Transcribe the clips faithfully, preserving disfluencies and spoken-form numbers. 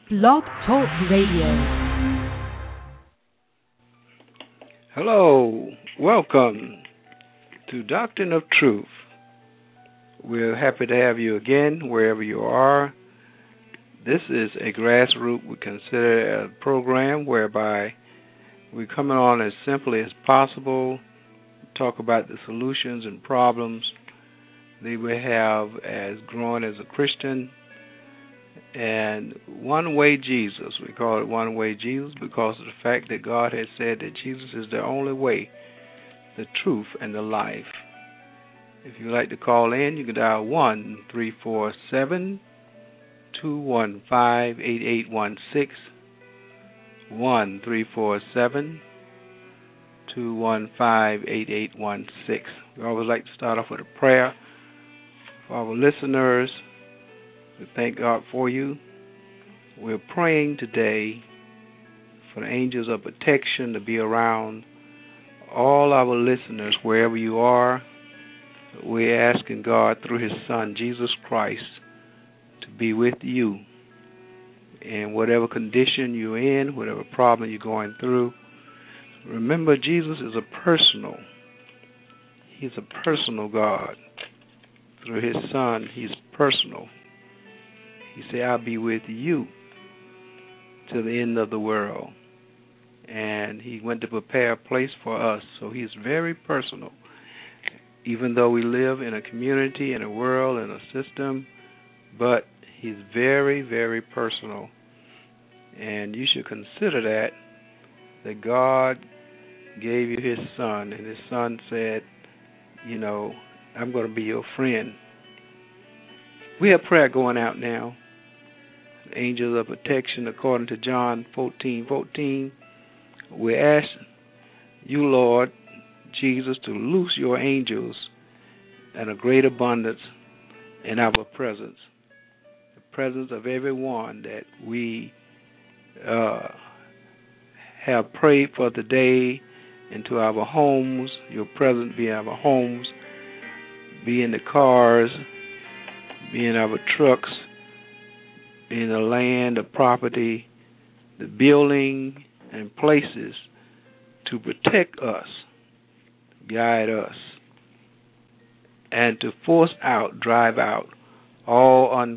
Blog Talk Radio. Hello, welcome to Doctrine of Truth. We're happy to have you again wherever you are. This is a grassroots, we consider a program whereby we're coming on as simply as possible, talk about the solutions and problems that we have as growing as a Christian. And One Way Jesus, we call it One Way Jesus because of the fact that God has said that Jesus is the only way, the truth, and the life. If you'd like to call in, you can dial one three four seven, two one five, eight eight one six, one three four seven, two one five, eight eight one six. We always like to start off with a prayer for our listeners. We thank God for you. We're praying today for the angels of protection to be around all our listeners wherever you are. We're asking God through His Son, Jesus Christ, to be with you in whatever condition you're in, whatever problem you're going through. Remember, Jesus is a personal. He's a personal God. Through His Son, He's personal. He said, I'll be with you to the end of the world. And He went to prepare a place for us. So He's very personal. Even though we live in a community, in a world, in a system, but He's very, very personal. And you should consider that, that God gave you His Son, and His Son said, you know, I'm going to be your friend. We have prayer going out now. Angels of protection, according to John fourteen fourteen. We ask you, Lord Jesus, to loose your angels in a great abundance in our presence. The presence of everyone that we uh, have prayed for today into our homes. Your presence be in our homes, be in the cars, be in our trucks, in the land, the property, the building, and places to protect us, guide us, and to force out, drive out all un,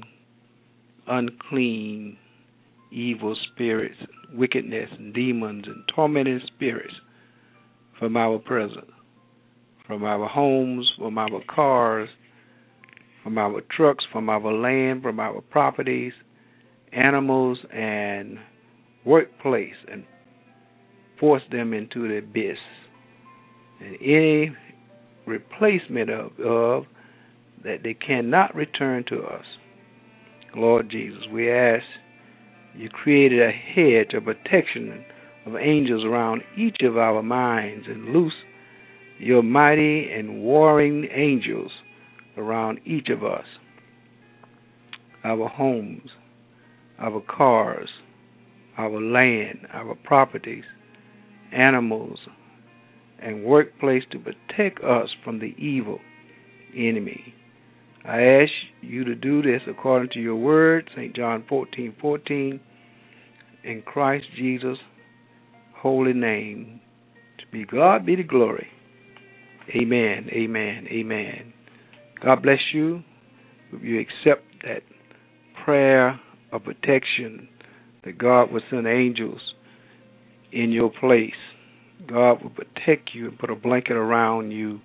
unclean, evil spirits, wickedness, and demons, and tormenting spirits from our presence, from our homes, from our cars, from our trucks, from our land, from our properties, animals, and workplace, and force them into the abyss. And any replacement of, of that they cannot return to us. Lord Jesus, we ask you created a hedge of protection of angels around each of our minds, and loose your mighty and warring angels around each of us, our homes, our cars, our land, our properties, animals, and workplace to protect us from the evil enemy. I ask you to do this according to your word, Saint John fourteen fourteen, in Christ Jesus' holy name. To be God be the glory. Amen, amen, amen. God bless you. If you accept that prayer of protection, that God will send angels in your place. God will protect you and put a blanket around you,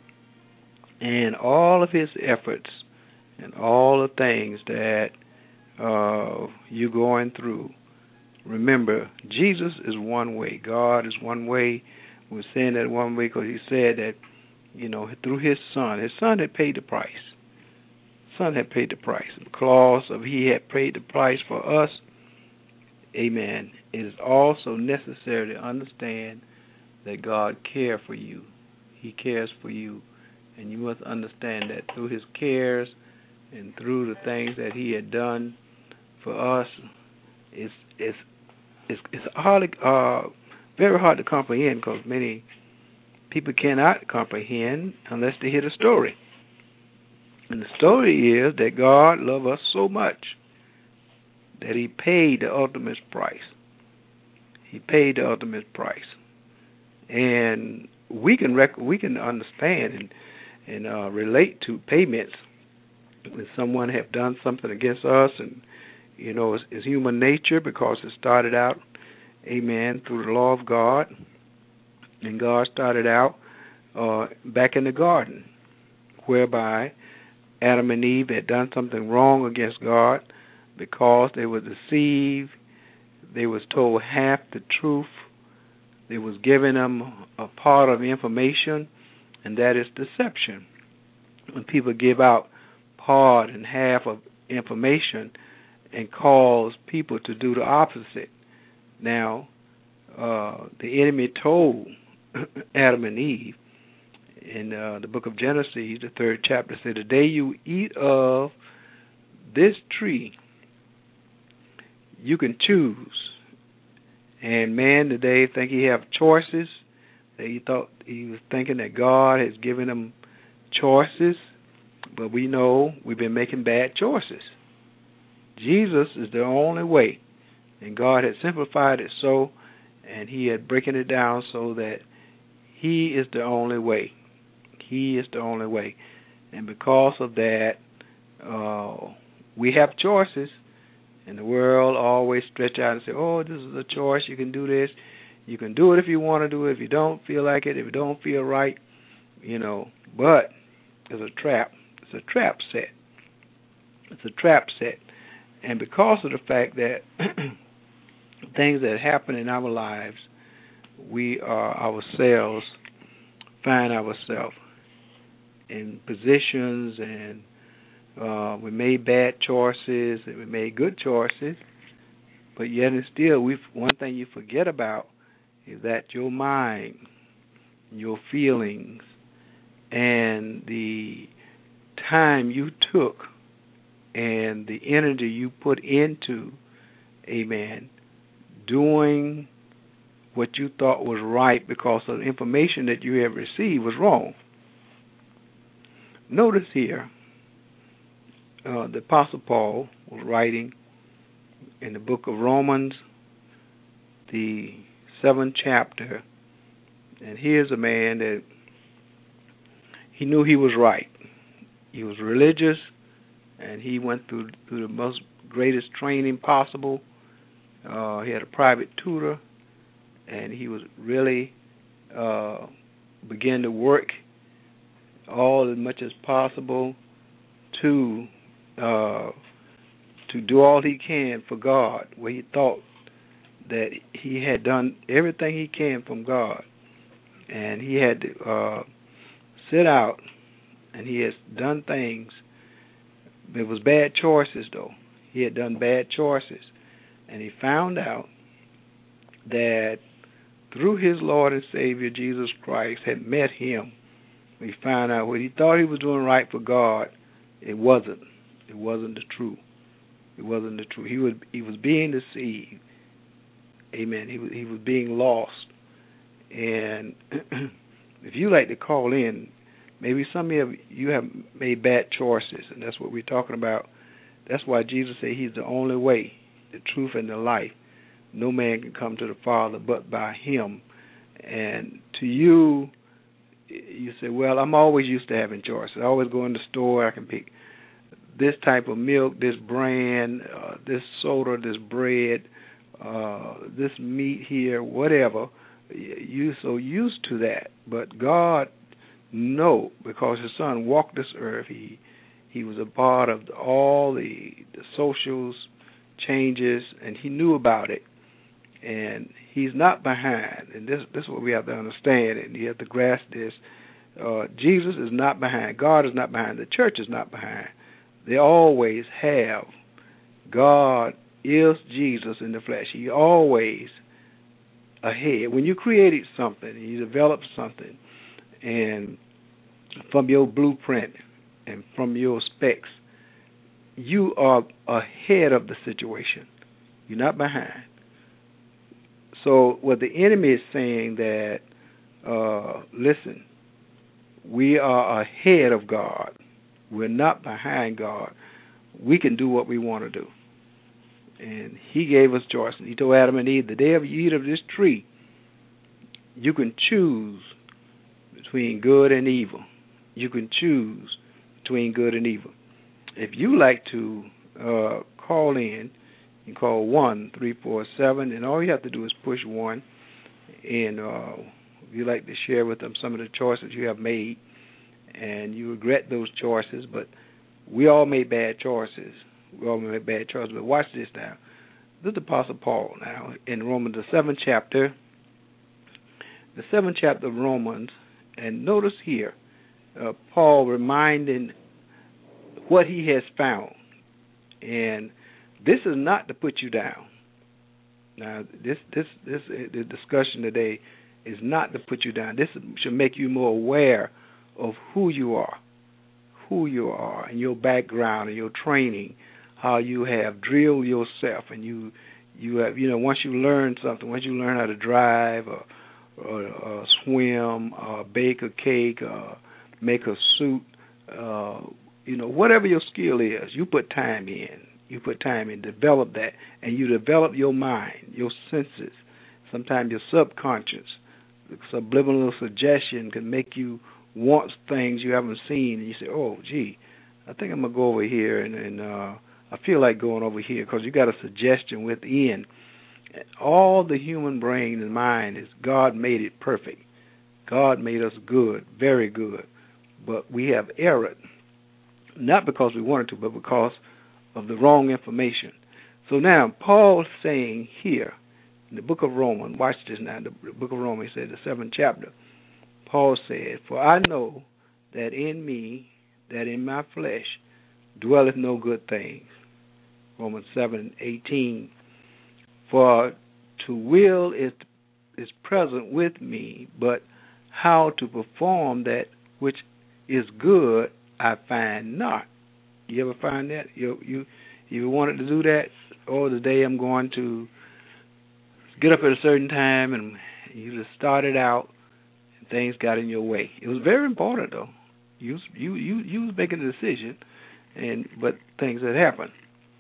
and all of His efforts and all the things that uh, you're going through. Remember, Jesus is one way. God is one way. We're saying that one way because He said that, you know, through His Son. His Son had paid the price. Son had paid the price. Because of He had paid the price for us, amen, it is also necessary to understand that God cares for you. He cares for you. And you must understand that through His cares and through the things that He had done for us, it's it's it's, it's hard, uh, very hard to comprehend because many people cannot comprehend unless they hear the story. And the story is that God loved us so much that he paid the ultimate price. He paid the ultimate price. And we can rec- we can understand and, and uh, relate to payments when someone have done something against us, and you know, it's, it's human nature because it started out, amen, through the law of God, and God started out uh, back in the garden, whereby Adam and Eve had done something wrong against God because they were deceived. They was told half the truth. They was giving them a part of information, and that is deception. When people give out part and half of information and cause people to do the opposite. Now, uh, the enemy told Adam and Eve in uh, the book of Genesis, the third chapter, said, the day you eat of this tree, you can choose. And man today think he have choices. That he thought he was thinking that God has given him choices, but we know we've been making bad choices. Jesus is the only way, and God had simplified it so, and he had breaking it down so that he is the only way. He is the only way. And because of that, uh, we have choices, and the world always stretch out and say, oh, this is a choice, you can do this. You can do it if you want to do it, if you don't feel like it, if you don't feel right, you know. But it's a trap. It's a trap set. It's a trap set. And because of the fact that things that happen in our lives, we are ourselves, find ourselves in positions, and uh, we made bad choices, and we made good choices, but yet and still, we one thing you forget about is that your mind, your feelings, and the time you took and the energy you put into, amen, doing what you thought was right because of the information that you have received was wrong. Notice here, uh, the Apostle Paul was writing in the book of Romans, the seventh chapter, and here's a man that he knew he was right. He was religious, and he went through, through the most greatest training possible. Uh, he had a private tutor, and he was really uh, began to work all as much as possible to uh, to do all he can for God, where he thought that he had done everything he can from God, and he had to uh, sit out, and he has done things. It was bad choices, though. He had done bad choices, and he found out that through his Lord and Savior, Jesus Christ, had met him. He found out what he thought he was doing right for God, it wasn't. It wasn't the truth. It wasn't the truth. He was he was being deceived. Amen. He was he was being lost. And if you like to call in, maybe some of you, you have made bad choices, and that's what we're talking about. That's why Jesus said he's the only way, the truth, and the life. No man can come to the Father but by him. And to you, you say, well, I'm always used to having choices. I always go in the store, I can pick this type of milk, this brand, uh, this soda, this bread, uh, this meat here, whatever. You're so used to that. But God, no, because his son walked this earth. He he was a part of all the, the social changes, and he knew about it. And he's not behind. And this, this is what we have to understand, and you have to grasp this. Uh, Jesus is not behind. God is not behind. The church is not behind. They always have. God is Jesus in the flesh. He always ahead. When you created something, you developed something, and from your blueprint and from your specs, you are ahead of the situation. You're not behind. So what the enemy is saying that, uh, listen, we are ahead of God. We're not behind God. We can do what we want to do. And he gave us choices. He told Adam and Eve, the day of you eat of this tree, you can choose between good and evil. You can choose between good and evil. If you like to uh, call in, you can call one three four seven, and all you have to do is push one. And uh, if you like to share with them some of the choices you have made, and you regret those choices, but we all made bad choices. We all made bad choices. But watch this now. This is the Apostle Paul now in Romans, the seventh chapter, the seventh chapter of Romans, and notice here, uh, Paul reminding what he has found. And this is not to put you down. Now, this this this the discussion today is not to put you down. This should make you more aware of who you are, who you are, and your background and your training, how you have drilled yourself, and you you have you know once you learn something, once you learn how to drive or, or, or swim, or bake a cake, or make a suit, uh, you know whatever your skill is, you put time in. You put time in, develop that, and you develop your mind, your senses. Sometimes your subconscious, subliminal suggestion can make you want things you haven't seen, and you say, "Oh, gee, I think I'm gonna go over here," and, and uh, I feel like going over here because you got a suggestion within. All the human brain and mind is God made it perfect. God made us good, very good, but we have erred, not because we wanted to, but because of the wrong information. So now, Paul's saying here in the book of Romans, watch this now, the book of Romans said, the seventh chapter, Paul said, "For I know that in me, that in my flesh, dwelleth no good things." Romans seven eighteen. "For to will is, is present with me, but how to perform that which is good I find not." You ever find that? You you you wanted to do that? Oh, today I'm going to get up at a certain time, and you just started out, and things got in your way. It was very important, though. You you you you was making a decision, and but things had happened.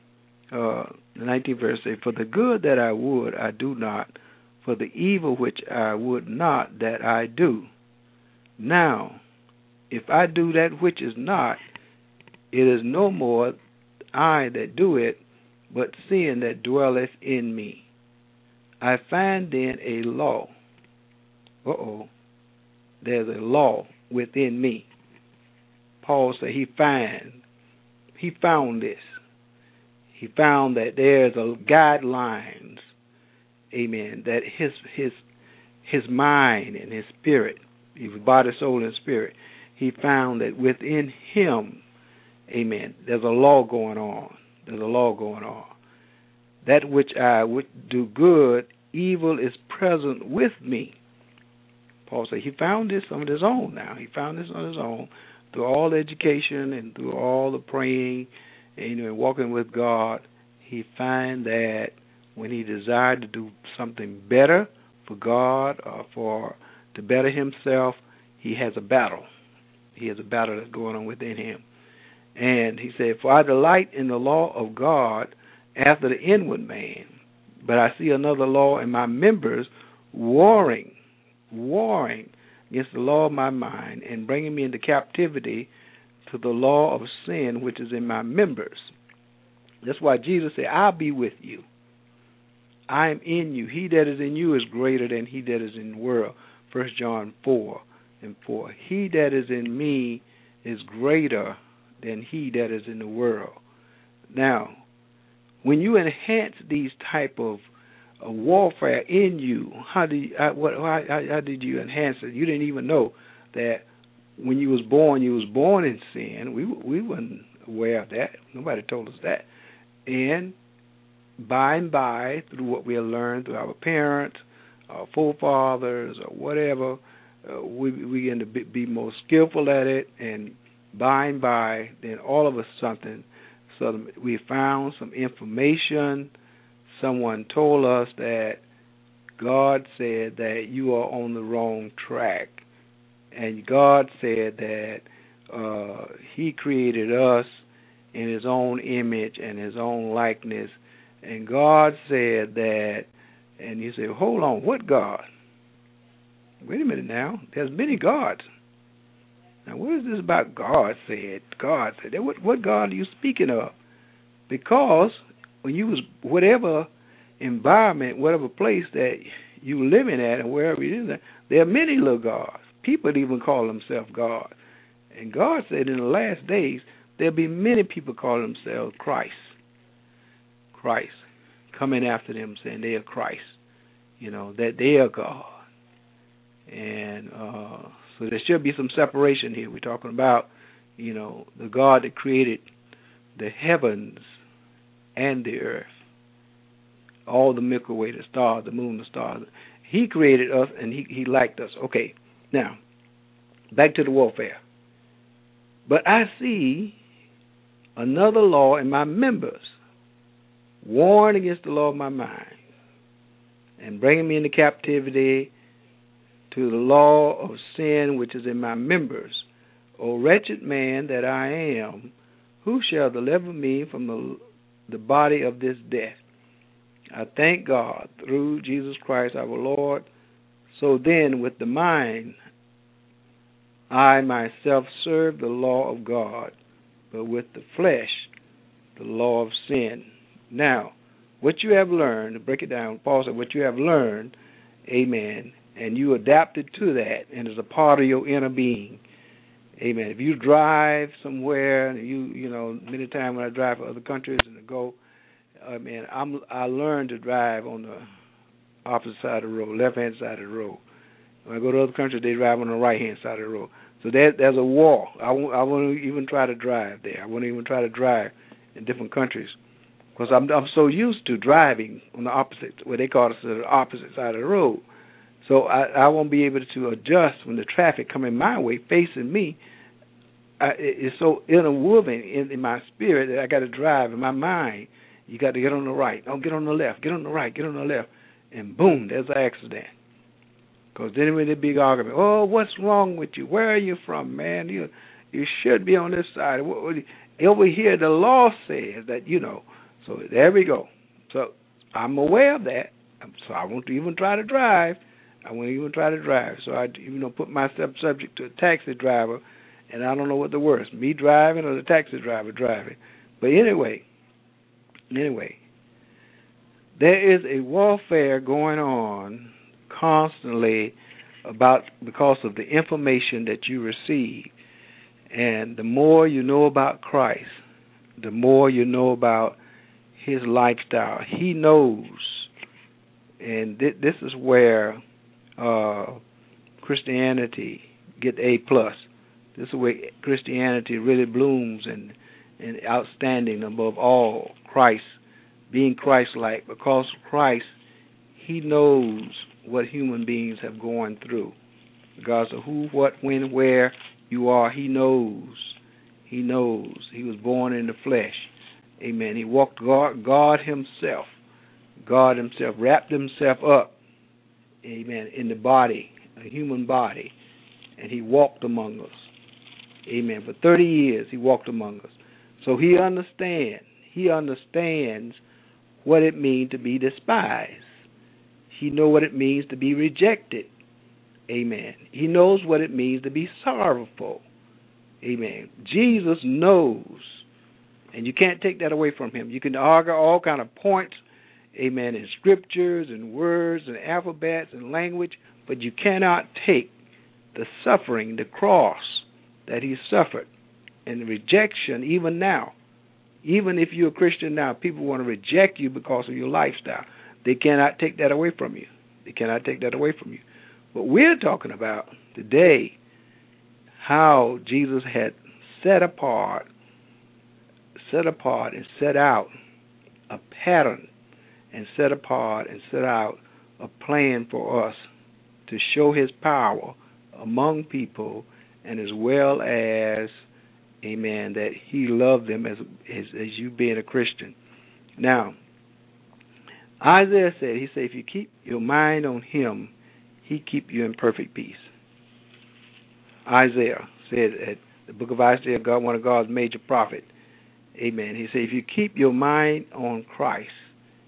Uh, the nineteenth verse says, "For the good that I would, I do not; for the evil which I would not, that I do. Now, if I do that which is not, it is no more I that do it, but sin that dwelleth in me. I find then a law." Uh-oh. There's a law within me. Paul said he find, he found this. He found that there's a guidelines, amen, that his his his mind and his spirit, his body, soul, and spirit, he found that within him, amen, there's a law going on. There's a law going on. That which I would do good, evil is present with me. Paul said he found this on his own now. He found this on his own through all the education and through all the praying and, you know, and walking with God. He found that when he desired to do something better for God or for to better himself, he has a battle. He has a battle that's going on within him. And he said, "For I delight in the law of God after the inward man, but I see another law in my members, warring, warring against the law of my mind, and bringing me into captivity to the law of sin which is in my members." That's why Jesus said, "I'll be with you. I am in you. He that is in you is greater than he that is in the world." First John four and four. "He that is in me is greater than he that is in the world." Now, when you enhance these type of uh, warfare in you, how do you, how, what, how, how did you enhance it? You didn't even know that when you was born, you was born in sin. We we weren't aware of that. Nobody told us that. And by and by, through what we have learned through our parents, our forefathers, or whatever, uh, we, we begin to be, be more skillful at it, and by and by, then all of a sudden, so we found some information. Someone told us that God said that you are on the wrong track, and God said that uh, He created us in His own image and His own likeness, And God said that, and you say, hold on, what God? Wait a minute now. There's many gods. Now, what is this about God said? God said. What, what God are you speaking of? Because when you was, whatever environment, whatever place that you living at and wherever it is, there are many little gods. People even call themselves God. And God said in the last days, there'll be many people calling themselves Christ. Christ. Coming after them saying they are Christ. You know, that they are God. And uh, so there should be some separation here. We're talking about, you know, the God that created the heavens and the earth. All the Milky Way, the stars, the moon, the stars. He created us and he, he liked us. Okay, now, back to the warfare. But I see another law in my members, warring against the law of my mind and bringing me into captivity to the law of sin which is in my members. O wretched man that I am, who shall deliver me from the, the body of this death? I thank God through Jesus Christ our Lord. So then, with the mind, I myself serve the law of God, but with the flesh, the law of sin. Now, what you have learned, to break it down, Paul said, what you have learned, amen, and you adapted to that, and it's a part of your inner being, amen. If you drive somewhere, and you, you know, many times when I drive for other countries and I go, I mean, I'm, I learned to drive on the opposite side of the road, left-hand side of the road. When I go to other countries, they drive on the right-hand side of the road. So there, there's a war. I won't, I won't even try to drive there. I won't even try to drive in different countries because I'm, I'm so used to driving on the opposite, what they call it, the opposite side of the road. So I, I won't be able to adjust when the traffic coming my way, facing me. I, it's so interwoven in, in my spirit that I got to drive in my mind. You got to get on the right. Don't get on the left. Get on the right. Get on the left. And boom, there's an accident. Because then with the big argument, oh, what's wrong with you? Where are you from, man? You you should be on this side. Over here, the law says that, you know. So there we go. So I'm aware of that. So I won't even try to drive. I won't even try to drive. So I, you know, put myself subject to a taxi driver, and I don't know what the worst, me driving or the taxi driver driving. But anyway, anyway, there is a warfare going on constantly about because of the information that you receive. And the more you know about Christ, the more you know about his lifestyle. He knows, and th- this is where uh, Christianity get A plus. This is where Christianity really blooms and, and outstanding above all. Christ, being Christ-like, because Christ, he knows what human beings have gone through. Regardless of who, what, when, where you are, he knows. He knows. He was born in the flesh. Amen. He walked God, God himself. God himself wrapped himself up, amen, in the body, a human body, and he walked among us. Amen. For thirty years he walked among us. So he understands. He understands what it means to be despised. He knows what it means to be rejected. Amen. He knows what it means to be sorrowful. Amen. Jesus knows, and you can't take that away from him. You can argue all kind of points, amen, in scriptures and words and alphabets and language, but you cannot take the suffering, the cross that he suffered, and the rejection even now. Even if you're a Christian now, people want to reject you because of your lifestyle. They cannot take that away from you. They cannot take that away from you. But we're talking about today how Jesus had set apart, set apart and set out a pattern and set apart and set out a plan for us to show his power among people, and as well as, amen, that he loved them as, as, as you being a Christian. Now, Isaiah said, he said, if you keep your mind on him, he keep you in perfect peace. Isaiah said, at the book of Isaiah, God, one of God's major prophets, amen, he said, if you keep your mind on Christ,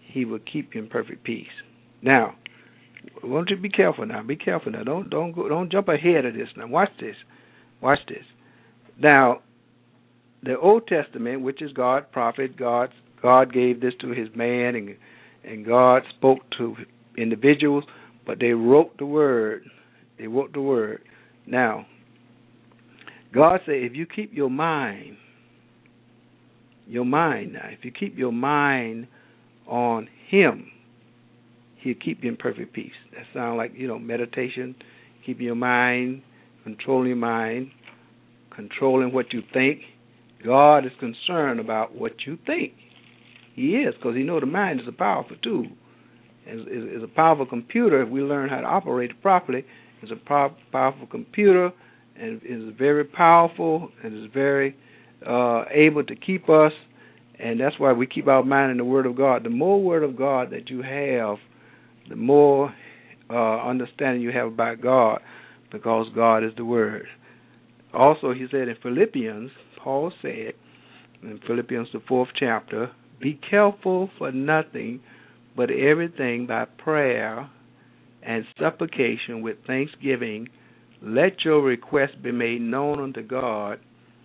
he will keep you in perfect peace. Now, I want you to be careful now. Be careful now. Don't don't go, don't jump ahead of this. Now, watch this. Watch this. Now, the Old Testament, which is God, prophet, God, God gave this to His man, and and God spoke to individuals, but they wrote the word. They wrote the word. Now, God said, if you keep your mind, your mind now, if you keep your mind on Him, He'll keep you in perfect peace. That sounds like, you know, meditation, keeping your mind, controlling your mind, controlling what you think. God is concerned about what you think. He is, because He knows the mind is a powerful tool. It's, it's a powerful computer. If we learn how to operate it properly, it's a pow- powerful computer, and is very powerful, and is very uh, able to keep us, and that's why we keep our mind in the Word of God. The more Word of God that you have, the more uh, understanding you have about God, because God is the Word. Also, he said in Philippians, Paul said in Philippians, the fourth chapter, be careful for nothing, but everything by prayer and supplication with thanksgiving, let your requests be made known unto God,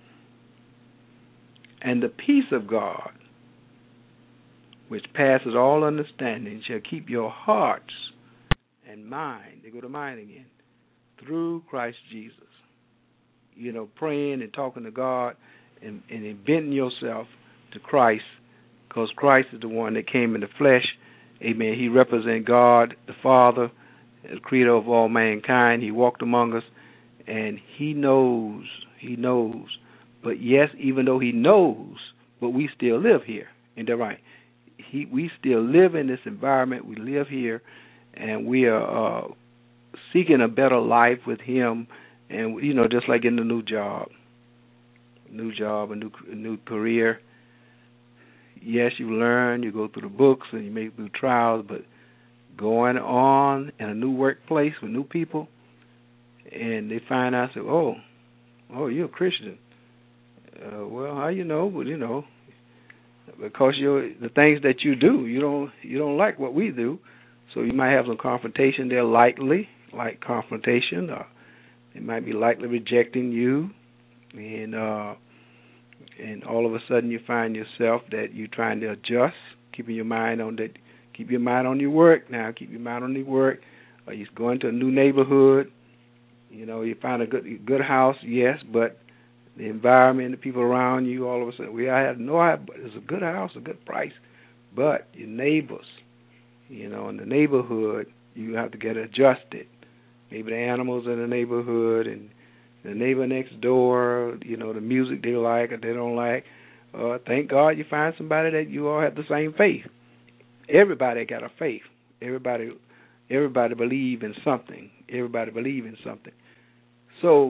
and the peace of God, which passes all understanding, shall keep your hearts and mind, they go to mind again, through Christ Jesus. You know, praying and talking to God and, and inventing yourself to Christ, because Christ is the one that came in the flesh. Amen. He represents God, the Father, the creator of all mankind. He walked among us, and He knows, He knows. But yes, even though He knows, but we still live here. Ain't that right? He, we still live in this environment. We live here, and we are uh, seeking a better life with Him. And, you know, just like getting a new job, new job, a new a new career. Yes, you learn, you go through the books, and you make through trials, but going on in a new workplace with new people, and they find out, say, oh, oh, you're a Christian. Uh, well, how you know? But, you know, because you're, the things that you do, you don't you don't like what we do, so you might have some confrontation there, lightly, like confrontation, or it might be lightly rejecting you, and uh, and all of a sudden you find yourself that you're trying to adjust, keeping your mind on that. Keep your mind on your work now. Keep your mind on your work. Or you're going to a new neighborhood. You know, you find a good good house, yes, but the environment, the people around you, all of a sudden, we I have no idea, but it's a good house, a good price, but your neighbors, you know, in the neighborhood, you have to get adjusted. Maybe the animals in the neighborhood and the neighbor next door, you know, the music they like or they don't like. Uh, thank God you find somebody that you all have the same faith. Everybody got a faith. Everybody, everybody believe in something. Everybody believe in something. So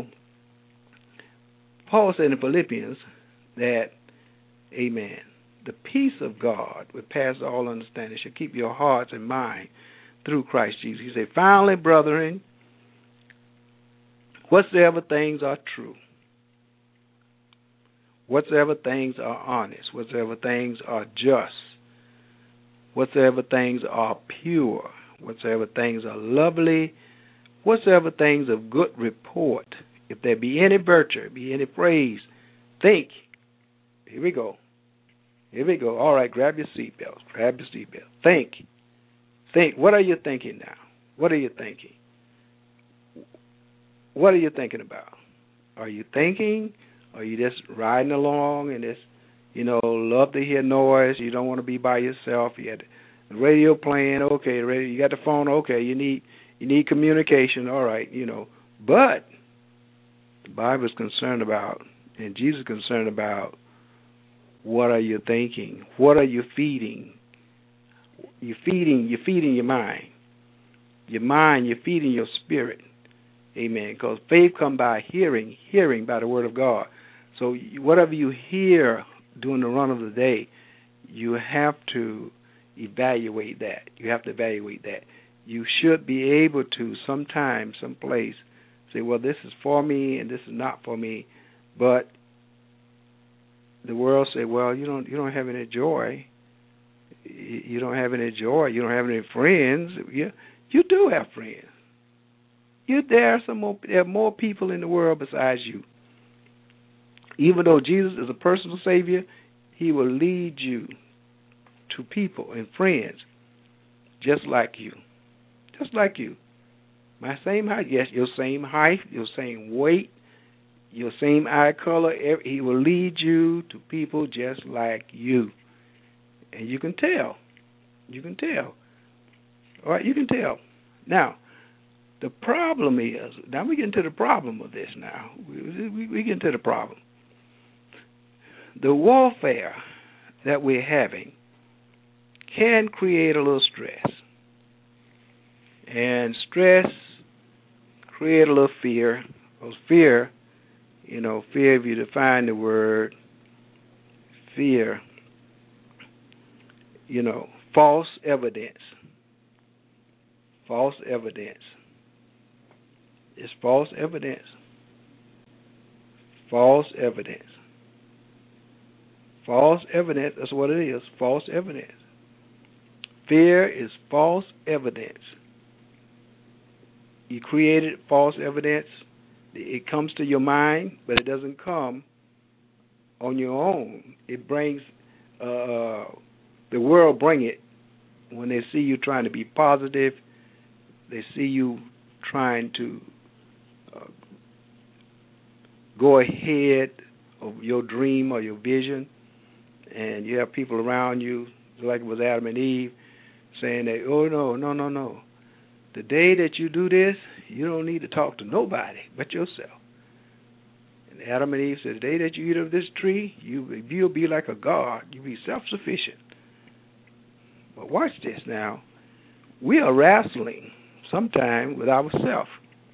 Paul said in Philippians that, amen, the peace of God, which passes all understanding, shall keep your hearts and mind through Christ Jesus. He said, finally, brethren, whatsoever things are true, whatsoever things are honest, whatsoever things are just, whatsoever things are pure, whatsoever things are lovely, whatsoever things of good report, if there be any virtue, be any praise, think. Here we go. Here we go. All right, grab your seatbelts. Grab your seatbelt. Think. Think. What are you thinking now? What are you thinking? What are you thinking about? Are you thinking? Or are you just riding along and just, you know, love to hear noise? You don't want to be by yourself. You got the radio playing. Okay, radio. You got the phone. Okay, you need you need communication. All right, you know. But the Bible is concerned about, and Jesus is concerned about, what are you thinking? What are you feeding? You're feeding. You're feeding your mind. Your mind. You're feeding your spirit. Amen. Because faith comes by hearing, hearing by the word of God. So whatever you hear during the run of the day, you have to evaluate that. You have to evaluate that. You should be able to sometime, someplace, say, well, this is for me and this is not for me. But the world say, well, you don't you don't have any joy. you don't have any joy. You don't have any friends. You, you do have friends. You, there, are some more, there are more people in the world besides you. Even though Jesus is a personal Savior, He will lead you to people and friends just like you. Just like you. My same height, yes, your same height, your same weight, your same eye color. He will lead you to people just like you. And you can tell. You can tell. All right, you can tell. Now, the problem is, now we get into the problem of this now. We, we, we get into the problem. The warfare that we're having can create a little stress. And stress create a little fear. Because fear, you know, fear, if you define the word fear, you know, false evidence. False evidence. It's false evidence. False evidence. False evidence, that's what it is, false evidence. Fear is false evidence. You created false evidence. It comes to your mind, but it doesn't come on your own. It brings, uh, the world bring it. When they see you trying to be positive, they see you trying to uh, go ahead of your dream or your vision, and you have people around you, like it was Adam and Eve, saying that, oh, no, no, no, no. The day that you do this, you don't need to talk to nobody but yourself. And Adam and Eve said, the day that you eat of this tree, you, you'll be like a god. You'll be self-sufficient. But watch this now. We are wrestling sometime with ourselves.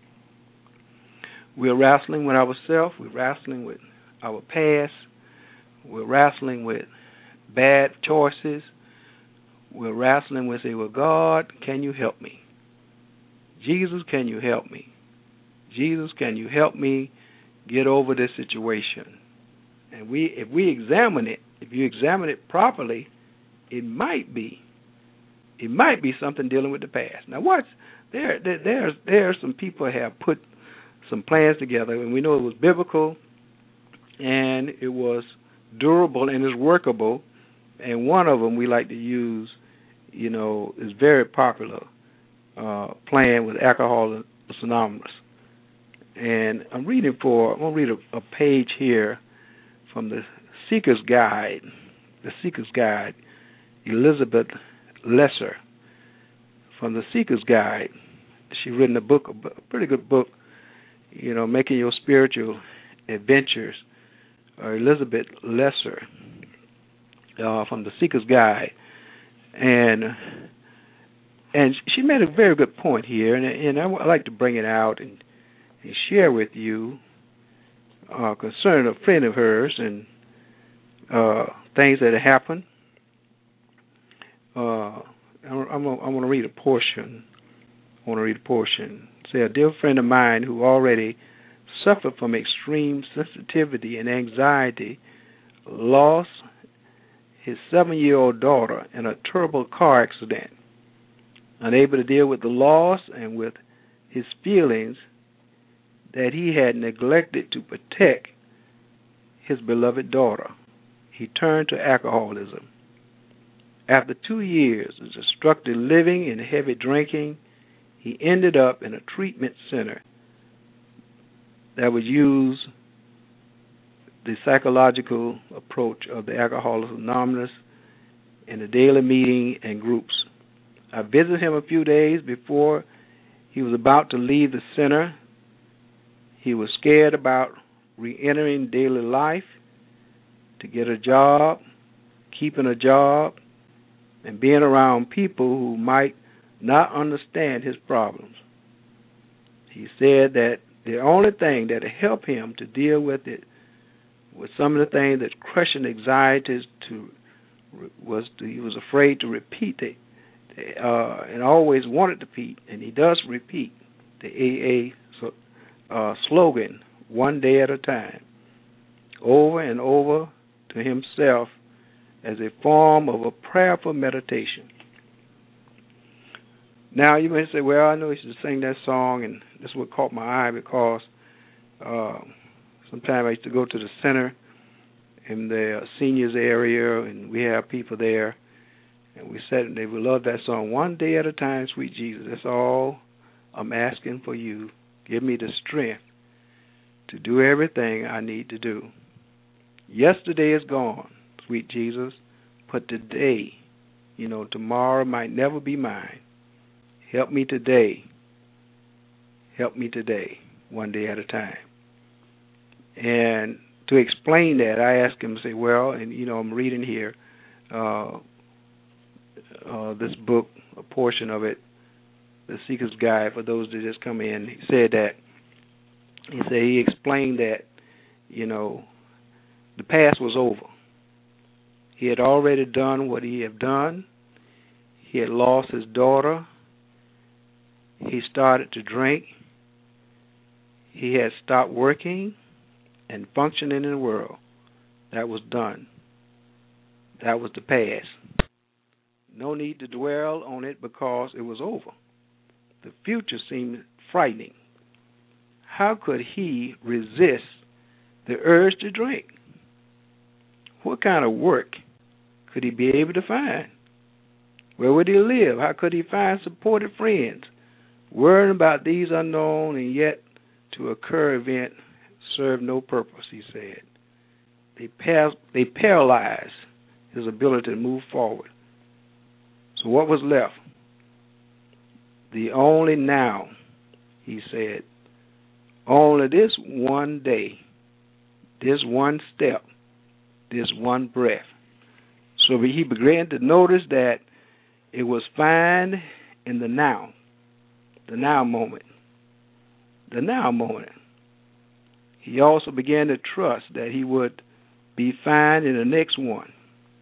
We're wrestling with ourselves. We're wrestling with our past. We're wrestling with bad choices. We're wrestling with, say, well, God, can you help me? Jesus, can you help me? Jesus, can you help me get over this situation? And we, if we examine it, if you examine it properly, it might be, it might be something dealing with the past. Now, what's there? There, there's, there are some people who have put some plans together, and we know it was biblical, and it was durable and is workable. And one of them we like to use, you know, is very popular. Uh, plan with Alcoholics Anonymous. And I'm reading for, I'm going to read a, a page here from the Seeker's Guide, the Seeker's Guide, Elizabeth Lesser. From the Seeker's Guide, she's written a book, a pretty good book, you know, Making Your Spiritual Adventures, uh, Elizabeth Lesser, uh, from the Seeker's Guide. And And she made a very good point here, and, and I would like to bring it out and, and share with you uh, concerning a friend of hers and uh, things that have happened. Uh, I'm, I'm going to read a portion. I want to read a portion. Say, a dear friend of mine who already suffered from extreme sensitivity and anxiety lost his seven-year-old daughter in a terrible car accident. Unable to deal with the loss and with his feelings that he had neglected to protect his beloved daughter, he turned to alcoholism. After two years of destructive living and heavy drinking, he ended up in a treatment center that would use the psychological approach of the Alcoholics Anonymous in the daily meeting and groups. I visited him a few days before he was about to leave the center. He was scared about re-entering daily life, to get a job, keeping a job, and being around people who might not understand his problems. He said that the only thing that helped him to deal with it was some of the things that crushing anxieties to was to, he was afraid to repeat it. Uh, and always wanted to repeat, and he does repeat the A A uh, slogan, one day at a time, over and over to himself as a form of a prayerful meditation. Now, you may say, well, I know you should sing that song, and this is what caught my eye because uh, sometimes I used to go to the center in the seniors area, and we have people there, and we said they would love that song, One Day at a Time, Sweet Jesus. That's all I'm asking for you. Give me the strength to do everything I need to do. Yesterday is gone, sweet Jesus, but today, you know, tomorrow might never be mine. Help me today. Help me today, one day at a time. And to explain that, I asked him to say, well, and, you know, I'm reading here uh, uh, this book, a portion of it, The Seeker's Guide, for those that just come in. He said that, he said he explained that, you know, the past was over. He had already done what he had done. He had lost his daughter. He started to drink. He had stopped working and functioning in the world. That was done. That was the past. No need to dwell on it because it was over. The future seemed frightening. How could he resist the urge to drink? What kind of work could he be able to find? Where would he live? How could he find supportive friends? Worrying about these unknown and yet to occur event served no purpose, he said. They, par- they paralyzed his ability to move forward. So what was left? The only now, he said. Only this one day, this one step, this one breath. So he began to notice that it was fine in the now, the now moment, the now moment. He also began to trust that he would be fine in the next one.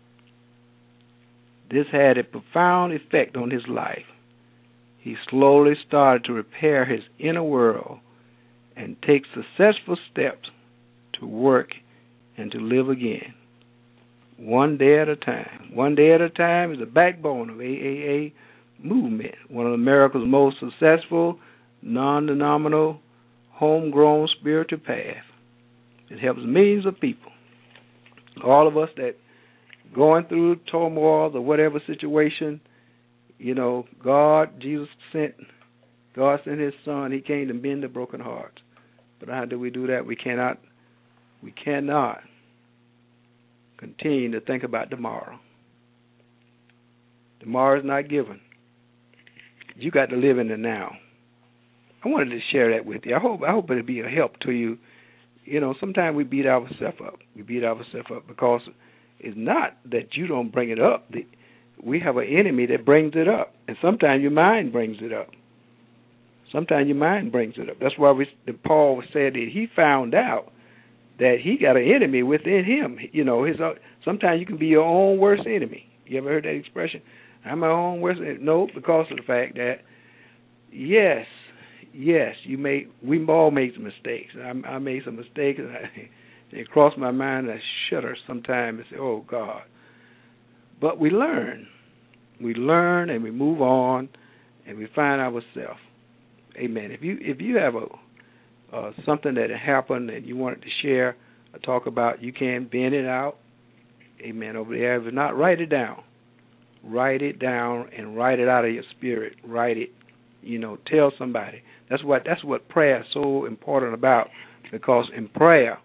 This had a profound effect on his life. He slowly started to repair his inner world and take successful steps to work and to live again. One day at a time. One day at a time is the backbone of A A A movement, one of America's most successful, non-denominational, homegrown spiritual path. It helps millions of people. All of us that going through turmoil or whatever situation, you know, God, Jesus sent, God sent his son. He came to mend the broken hearts. But how do we do that? We cannot, we cannot continue to think about tomorrow. Tomorrow is not given. You got to live in the now. I wanted to share that with you. I hope I hope it'll be a help to you. You know, sometimes we beat ourselves up. We beat ourselves up because it's not that you don't bring it up. We have an enemy that brings it up, and sometimes your mind brings it up. Sometimes your mind brings it up. That's why we, Paul said that he found out that he got an enemy within him. You know, his. Sometimes you can be your own worst enemy. You ever heard that expression? I'm my own worst enemy. No, because of the fact that, yes, yes, you make. We all make some mistakes. I, I made some mistakes, and I, they cross my mind, and I shudder sometimes and say, "Oh God!" But we learn. We learn, and we move on, and we find ourselves. Amen. If you if you have a uh, something that happened and you wanted to share or talk about, you can vent it out. Amen. Over there, if not, write it down. Write it down and write it out of your spirit. Write it. You know, tell somebody. That's what that's what prayer is so important about, because in prayer,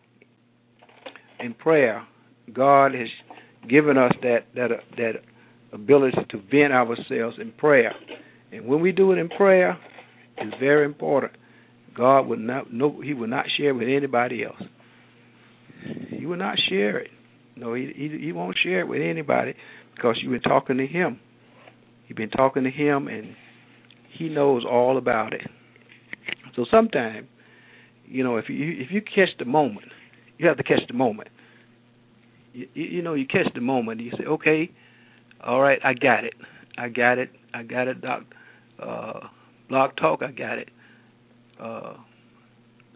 in prayer, God has given us that that uh, that ability to vent ourselves in prayer, and when we do it in prayer, it's very important. God would not no, He will not share with anybody else. He will not share it. No, he, he he won't share it with anybody because you've been talking to Him. You've been talking to Him, and He knows all about it. So sometimes, you know, if you if you catch the moment, you have to catch the moment. You, you know, you catch the moment. You say, okay, all right, I got it. I got it. I got it, Doc. Uh, Blog Talk, I got it. Uh,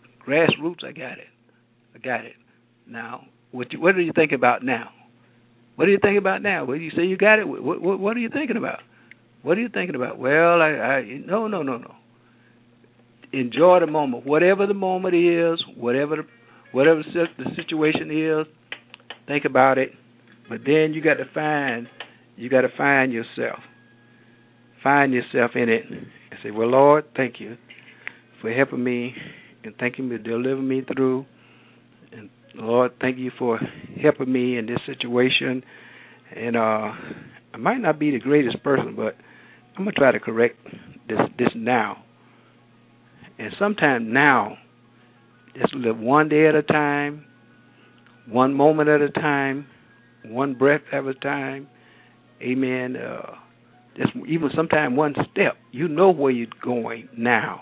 grassroots, I got it. I got it. Now, what, you, what do you think about now? What do you think about now? Well, you say you got it. What, what, what are you thinking about? What are you thinking about? Well, I, I no, no, no, no. Enjoy the moment, whatever the moment is, whatever the, whatever the situation is. Think about it, but then you got to find, you got to find yourself, find yourself in it, and say, "Well, Lord, thank you for helping me, and thank you for delivering me through, and Lord, thank you for helping me in this situation, and uh, I might not be the greatest person, but I'm gonna try to correct this this now, and sometime now, just live one day at a time, one moment at a time, one breath at a time, amen, uh, just even sometime one step, you know where you're going now."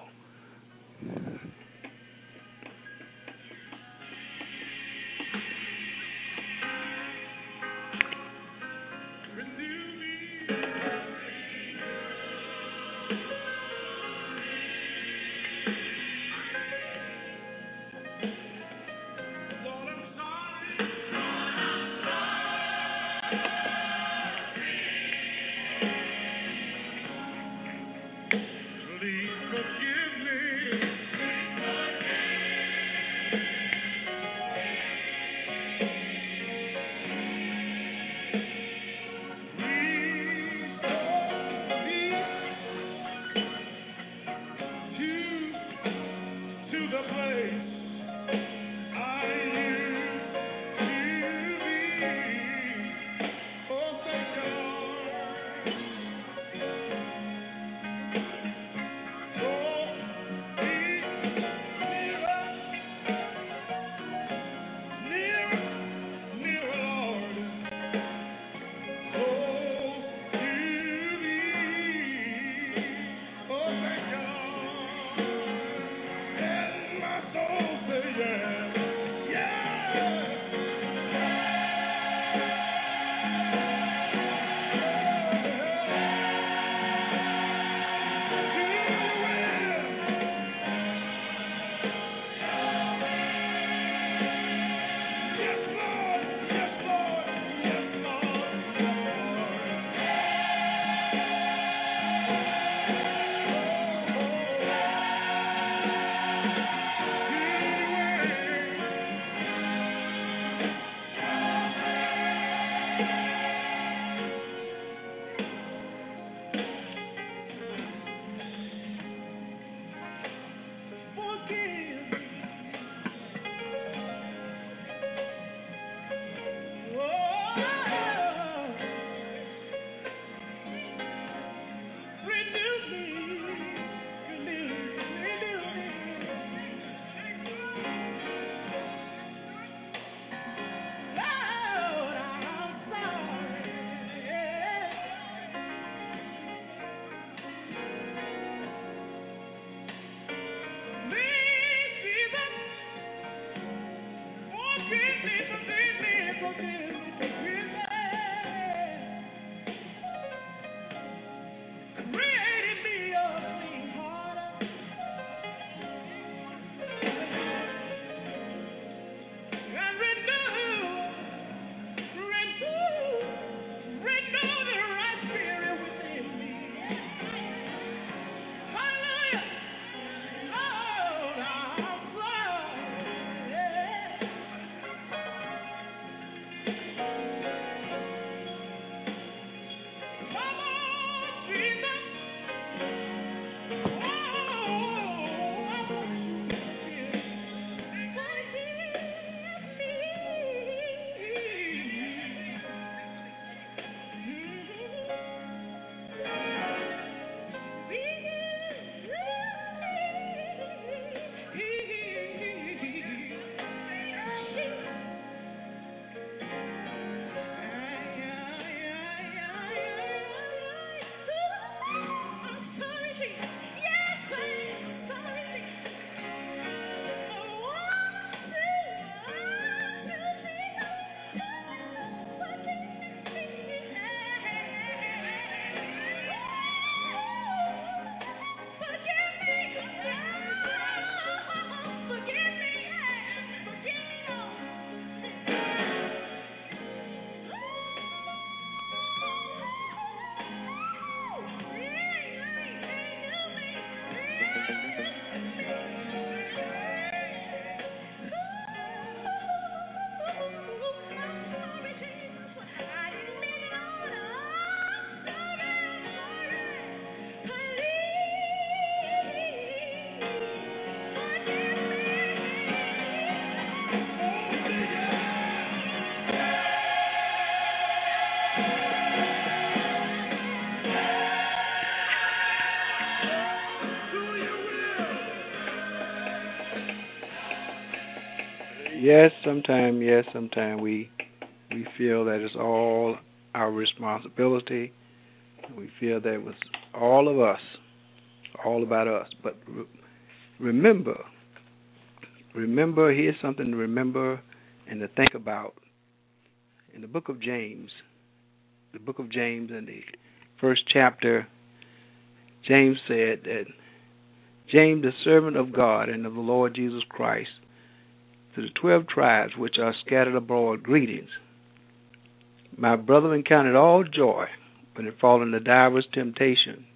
Oh, yes, sometimes, yes, sometimes we we feel that it's all our responsibility. We feel that it was all of us, all about us. But re- remember, remember, here's something to remember and to think about. In the book of James, the book of James in the first chapter, James said that James, the servant of God and of the Lord Jesus Christ, to the twelve tribes which are scattered abroad, greetings. My brethren, count it all joy when it fall into divers temptation,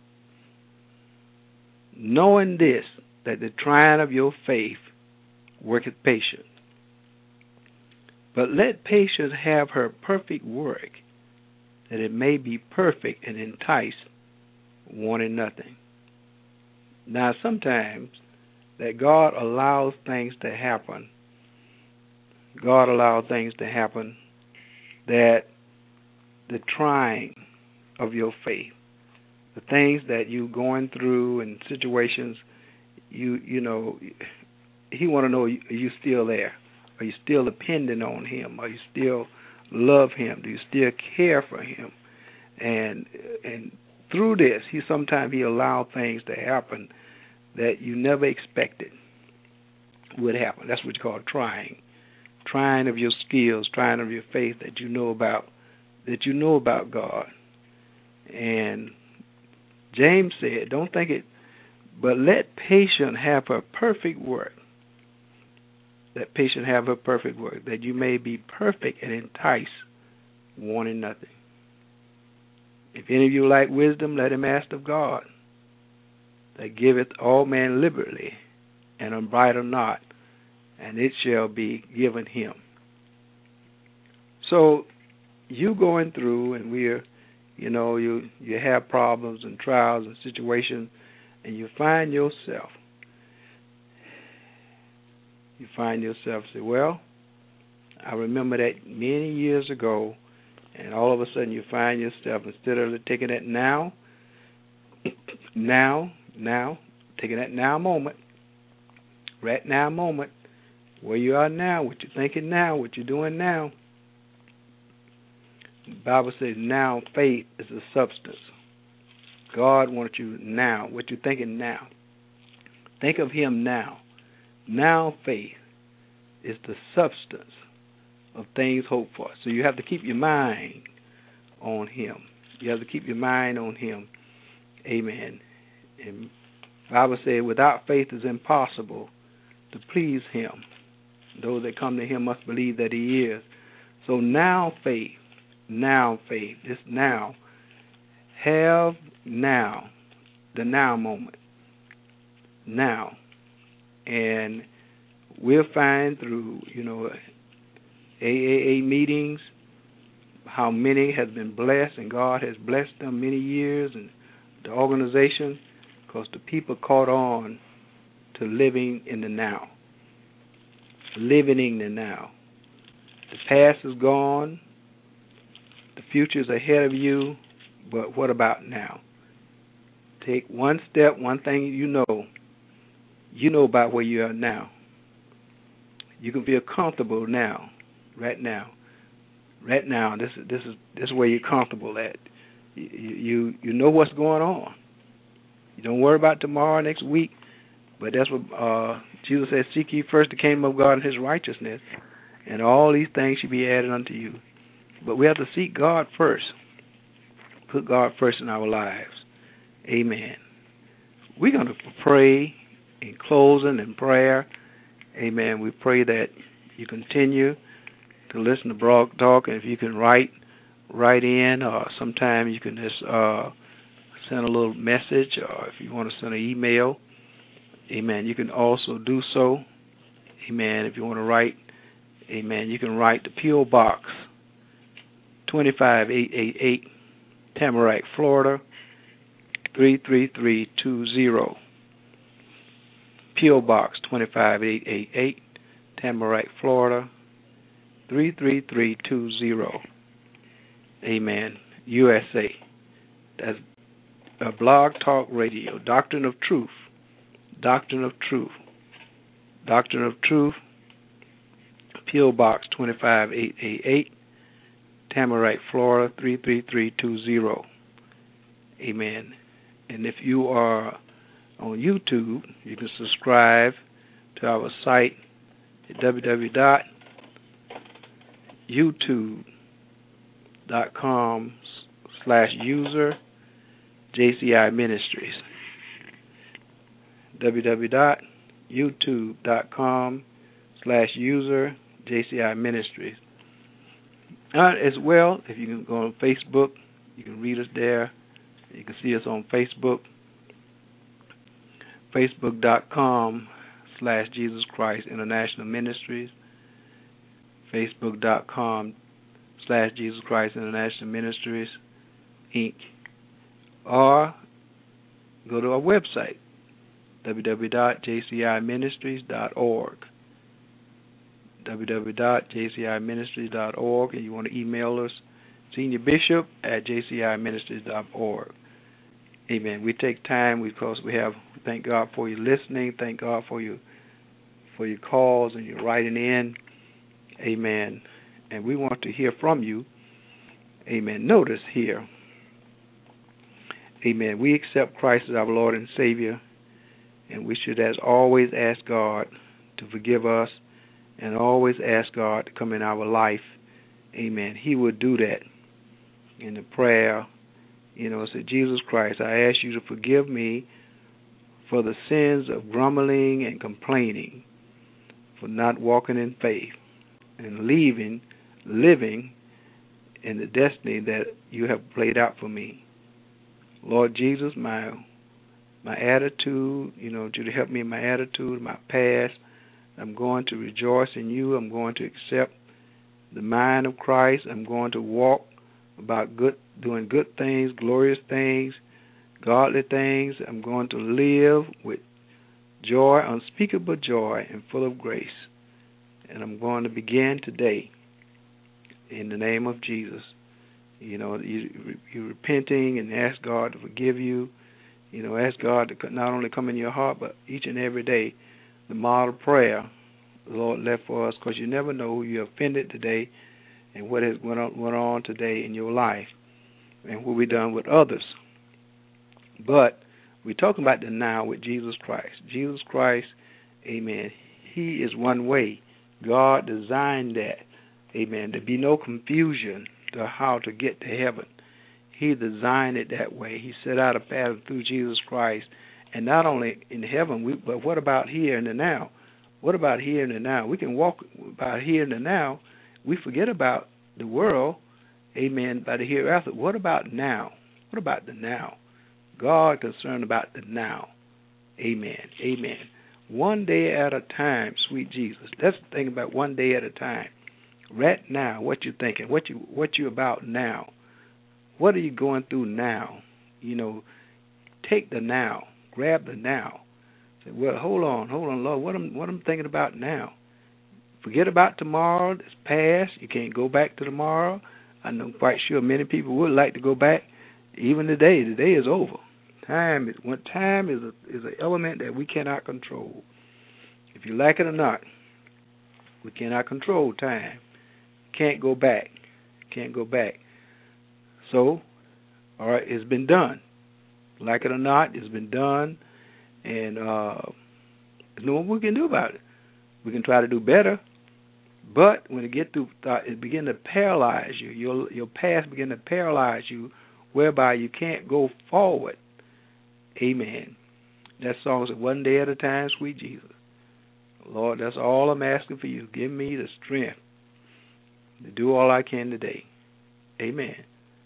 knowing this, that the trying of your faith worketh patience. But let patience have her perfect work, that it may be perfect and entice, wanting nothing. Now, sometimes that God allows things to happen, God allows things to happen that the trying of your faith, the things that you're going through and situations, you you know, He want to know, are you still there? Are you still dependent on Him? Are you still love Him? Do you still care for Him? And and through this, He sometimes He allow things to happen that you never expected would happen. That's what you call trying. Trying of your skills, trying of your faith that you know about, that you know about God. And James said, don't think it, but let patience have her perfect work. Let patience have her perfect work, that you may be perfect and entice, wanting nothing. If any of you lack wisdom, let him ask of God, that giveth all men liberally, and upbraideth not, and it shall be given him. So you going through, and we're, you know, you you have problems and trials and situations, and you find yourself, you find yourself say, well, I remember that many years ago, and all of a sudden you find yourself, instead of taking that now, now, now, taking that now moment, right now moment, where you are now, what you're thinking now, what you're doing now. The Bible says now faith is a substance. God wants you now, what you're thinking now. Think of him now. Now faith is the substance of things hoped for. So you have to keep your mind on him. You have to keep your mind on him. Amen. And the Bible says without faith it is impossible to please him. Those that come to him must believe that he is. So now faith, now faith, this now, have now, the now moment, now. And we'll find through, you know, A A A meetings how many has been blessed, and God has blessed them many years, and the organization, because the people caught on to living in the now. Living in the now. The past is gone. The future is ahead of you. But what about now? Take one step, one thing you know. You know about where you are now. You can feel comfortable now, right now. Right now, this is this is this is where you're comfortable at. You you you know what's going on. You don't worry about tomorrow, next week. But that's what uh, Jesus says, seek ye first the kingdom of God and his righteousness, and all these things should be added unto you. But we have to seek God first. Put God first in our lives. Amen. We're going to pray in closing in prayer. Amen. We pray that you continue to listen to Blog Talk, and if you can write, write in, or sometimes you can just uh, send a little message, or if you want to send an email, amen, you can also do so. Amen. If you want to write, amen, you can write the P O. Box twenty-five eight eighty-eight, Tamarack, Florida, three three three two zero. P O. Box twenty-five eight eighty-eight, Tamarack, Florida, three three three two zero. Amen. U S A. That's a Blog Talk Radio. Doctrine of Truth. Doctrine of Truth. Doctrine of Truth. P O. Box two five eight eight eight, Tamarack, Florida three three three two zero. Amen. And if you are on YouTube, you can subscribe to our site at w w w dot youtube dot com slash user J C I Ministries. w w w dot youtube dot com slash user J C I Ministries. Uh, as well, if you can go on Facebook, you can read us there. You can see us on Facebook, facebook dot com slash Jesus Christ International Ministries, facebook dot com slash Jesus Christ International Ministries, Incorporated. Or go to our website, w w w dot j c i ministries dot org, w w w dot j c i ministries dot org, and you want to email us, Senior Bishop at j c i ministries dot org. Amen. We take time because we have, thank God for you listening, thank God for you for your calls and your writing in. Amen. And we want to hear from you. Amen. Notice here, amen, we accept Christ as our Lord and Savior, and we should as always ask God to forgive us and always ask God to come in our life. Amen. He will do that in the prayer. You know, say, Jesus Christ, I ask you to forgive me for the sins of grumbling and complaining, for not walking in faith and leaving, living in the destiny that you have played out for me. Lord Jesus, my my attitude, you know, you to help me in my attitude, my past. I'm going to rejoice in you. I'm going to accept the mind of Christ. I'm going to walk about good, doing good things, glorious things, godly things. I'm going to live with joy, unspeakable joy, and full of grace. And I'm going to begin today in the name of Jesus. You know, you, you're repenting and ask God to forgive you. You know, ask God to not only come in your heart, but each and every day, the model prayer the Lord left for us, because you never know who you offended today and what has went on, went on today in your life and what we've done with others. But we're talking about the now with Jesus Christ. Jesus Christ, amen, he is one way. God designed that, amen, to be no confusion to how to get to heaven. He designed it that way. He set out a path through Jesus Christ. And not only in heaven, we, but what about here and the now? What about here and the now? We can walk about here and the now. We forget about the world, amen, by the hereafter. What about now? What about the now? God concerned about the now. Amen. Amen. One day at a time, sweet Jesus. That's the thing about one day at a time. Right now, what you thinking? What you what you about now? What are you going through now? You know, take the now. Grab the now. Say, well, hold on, hold on, Lord. What am what I'm thinking about now? Forget about tomorrow. It's past. You can't go back to tomorrow. I'm quite sure many people would like to go back. Even today, the day is over. Time is when time is a is an element that we cannot control. If you like it or not, we cannot control time. Can't go back. Can't go back. So, all right, it's been done. Like it or not, it's been done, and uh, there's no one we can do about it. We can try to do better, but when it get to it begin to paralyze you, your your past begin to paralyze you, whereby you can't go forward. Amen. That song said, "One day at a time, sweet Jesus." Lord, that's all I'm asking for you. Give me the strength to do all I can today. Amen.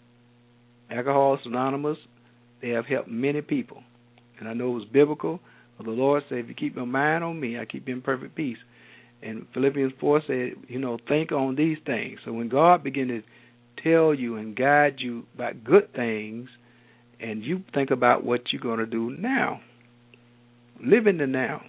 Alcoholics Anonymous, they have helped many people. And I know it was biblical. But the Lord said, if you keep your mind on me, I keep you in perfect peace. And Philippians four said, you know, think on these things. So when God begins to tell you and guide you about good things, and you think about what you're going to do now, live in the now.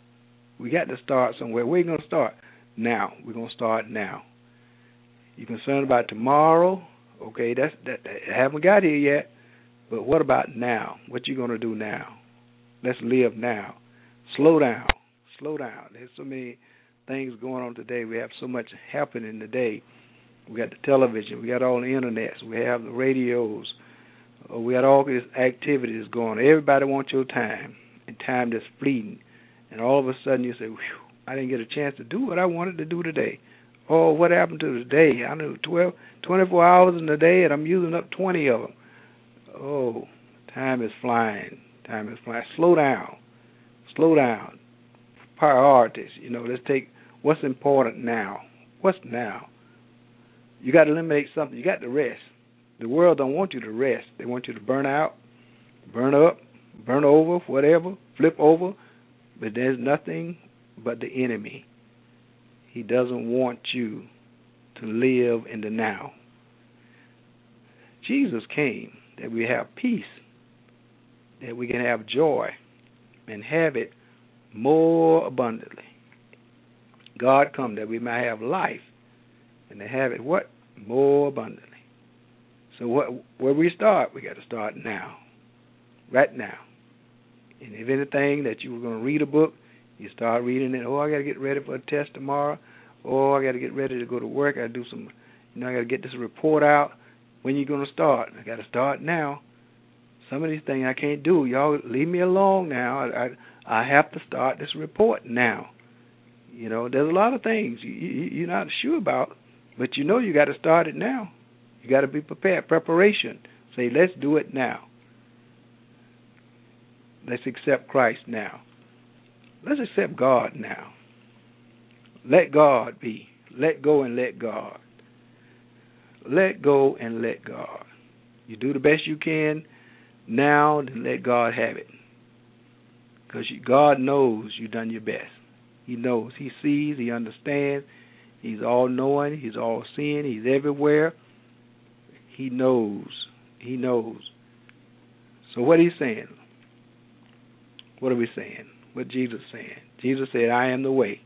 We got to start somewhere. Where are you going to start? Now. We're going to start now. You're concerned about tomorrow? Okay, that's that. that haven't got here yet. But what about now? What you going to do now? Let's live now. Slow down. Slow down. There's so many things going on today. We have so much happening today. We got the television. We got all the internets. We have the radios. Uh, we got all these activities going on. Everybody wants your time, and time that's fleeting. And all of a sudden you say, whew, I didn't get a chance to do what I wanted to do today. Oh, what happened to the day? I know twelve, twenty-four hours in the day, and I'm using up twenty of them. Oh, time is flying. Time is flying. Slow down. Slow down. Priorities. You know, let's take what's important now. What's now? You got to eliminate something. You got to rest. The world don't want you to rest. They want you to burn out, burn up, burn over, whatever, flip over. But there's nothing but the enemy. He doesn't want you to live in the now. Jesus came that we have peace, that we can have joy and have it more abundantly. God come that we might have life and to have it what? More abundantly. So what? Where we start, we got to start now, right now. And if anything that you were going to read a book, you start reading it. Oh, I got to get ready for a test tomorrow. Oh, I got to get ready to go to work. I got to do some, you know, I got to get this report out. When you going to start? I got to start now. Some of these things I can't do. Y'all leave me alone now. I, I I have to start this report now. You know, there's a lot of things you, you, you're not sure about, but you know you got to start it now. You got to be prepared. Preparation. Say, let's do it now. Let's accept Christ now. Let's accept God now. Let God be. Let go and let God. Let go and let God. You do the best you can now, then let God have it. Because God knows you've done your best. He knows. He sees. He understands. He's all-knowing. He's all-seeing. He's everywhere. He knows. He knows. So what he's saying? What are we saying? What Jesus is saying? Jesus said, I am the way.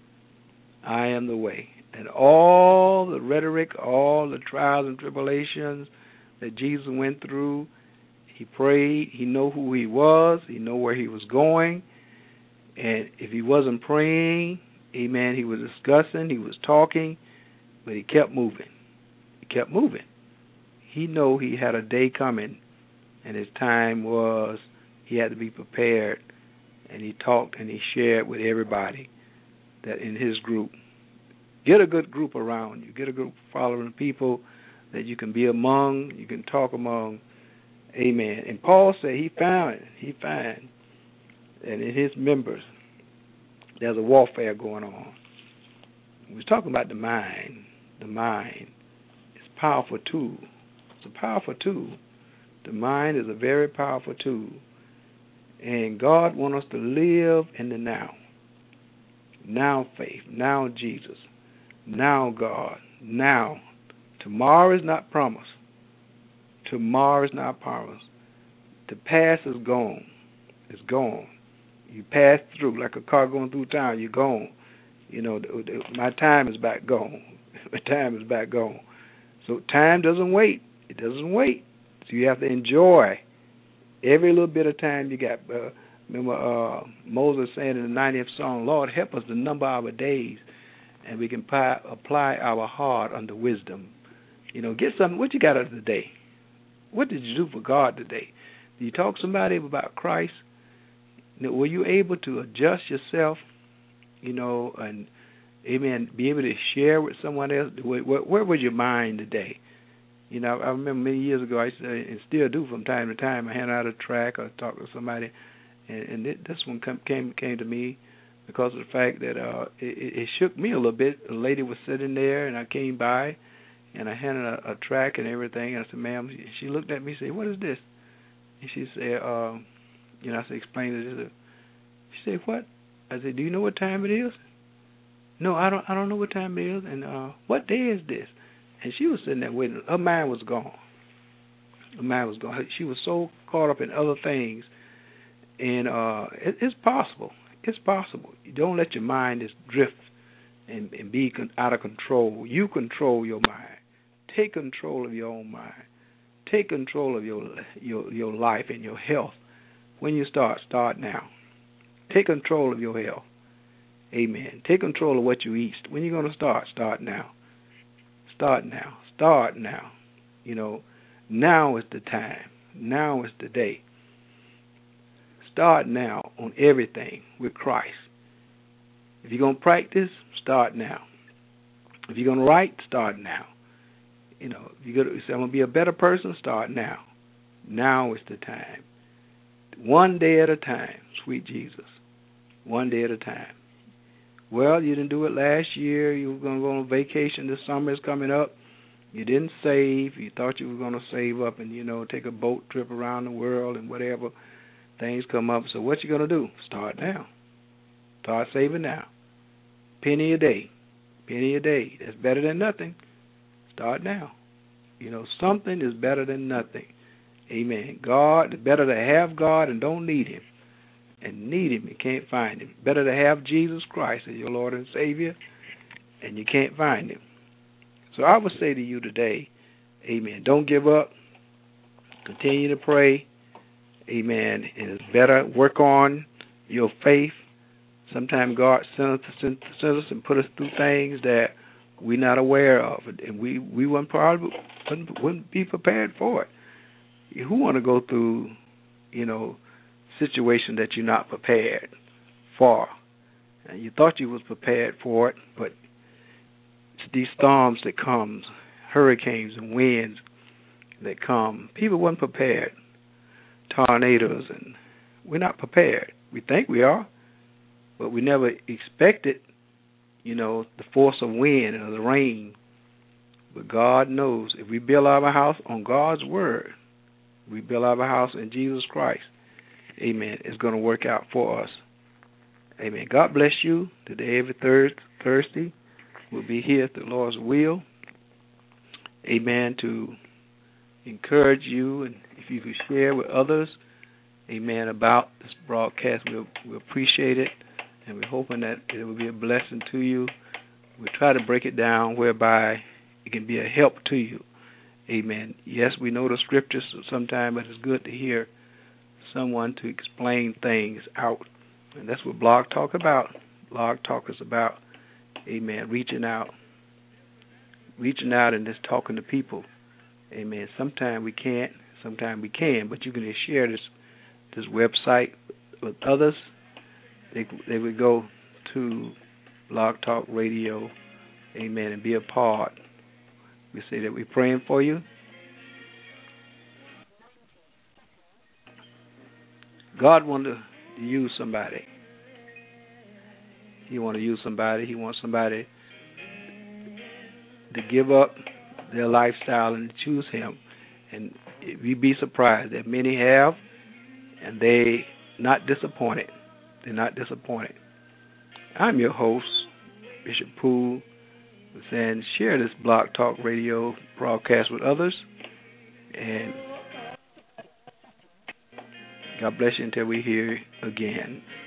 I am the way. And all the rhetoric, all the trials and tribulations that Jesus went through, he prayed. He knew who he was. He knew where he was going. And if he wasn't praying, amen, he was discussing, he was talking, but he kept moving. He kept moving. He knew he had a day coming, and his time was, he had to be prepared. And he talked and he shared with everybody that in his group. Get a good group around you. Get a group following people that you can be among, you can talk among. Amen. And Paul said he found, he found that in his members there's a warfare going on. We was talking about the mind. The mind is a powerful tool. It's a powerful tool. The mind is a very powerful tool. And God wants us to live in the now. Now faith. Now Jesus. Now God. Now. Tomorrow is not promised. Tomorrow is not promised. The past is gone. It's gone. You pass through like a car going through town. You're gone. You know, my time is back gone. My time is back gone. So time doesn't wait. It doesn't wait. So you have to enjoy every little bit of time you got. Uh, remember uh, Moses saying in the ninetieth Psalm, Lord, help us to number our days, and we can apply, apply our heart unto wisdom. You know, get something. What you got out of the day? What did you do for God today? Did you talk to somebody about Christ? You know, were you able to adjust yourself, you know, and, amen, be able to share with someone else? Where, where, where was your mind today? You know, I remember many years ago, I used to, and still do from time to time, I hand out a track or talk to somebody, and, and it, this one come, came came to me because of the fact that uh, it, it shook me a little bit. A lady was sitting there, and I came by, and I handed a, a track and everything, and I said, ma'am, she looked at me and said, what is this? And she said, uh, you know, I said, explain it. She said, what? I said, do you know what time it is? No, I don't I don't know what time it is, and uh, what day is this? And she was sitting there waiting. Her mind was gone. Her mind was gone. She was so caught up in other things. And uh, it, it's possible. It's possible. You don't let your mind just drift and, and be con- out of control. You control your mind. Take control of your own mind. Take control of your your your life and your health. When you start, start now. Take control of your health. Amen. Take control of what you eat. When are you going to start? Start now. Start now. Start now. You know, now is the time. Now is the day. Start now on everything with Christ. If you're going to practice, start now. If you're going to write, start now. You know, if you're going to say, I'm going to be a better person, start now. Now is the time. One day at a time, sweet Jesus. One day at a time. Well, you didn't do it last year. You were going to go on vacation. This summer is coming up. You didn't save. You thought you were going to save up and, you know, take a boat trip around the world and whatever. Things come up. So what you going to do? Start now. Start saving now. Penny a day. Penny a day. That's better than nothing. Start now. You know, something is better than nothing. Amen. God, it's better to have God and don't need him. And need him, you can't find him. Better to have Jesus Christ as your Lord and Savior, and you can't find him. So I would say to you today, amen, don't give up. Continue to pray. Amen. And it's better work on your faith. Sometimes God sends us, sends us and put us through things that we're not aware of, and we, we wouldn't probably wouldn't, wouldn't be prepared for it. Who want to go through, you know, situation that you're not prepared for? And you thought you was prepared for it, but it's these storms that comes, hurricanes and winds that come. People weren't prepared. Tornadoes, and we're not prepared. We think we are, but we never expected, you know, the force of wind or the rain. But God knows if we build our house on God's word, we build our house in Jesus Christ, amen, it's going to work out for us. Amen. God bless you. Today, every third Thursday, we'll be here at the Lord's will. Amen. To encourage you, and if you could share with others, amen, about this broadcast, we'll, we'll appreciate it, and we're hoping that it will be a blessing to you. We'll try to break it down whereby it can be a help to you. Amen. Yes, we know the scriptures sometimes, but it's good to hear someone to explain things out. And that's what Blog Talk about. Blog Talk is about, amen, reaching out. Reaching out and just talking to people. Amen. Sometimes we can't, sometimes we can, but you can just share this this website with others. They, they would go to Blog Talk Radio, amen, and be a part. We say that we're praying for you. God wanted to use somebody. He wants to use somebody. He wants somebody to give up their lifestyle and choose him. And you'd be surprised that many have, and they not disappointed. They're not disappointed. I'm your host, Bishop Poole, saying share this Blog Talk Radio broadcast with others. And God bless you until we hear again.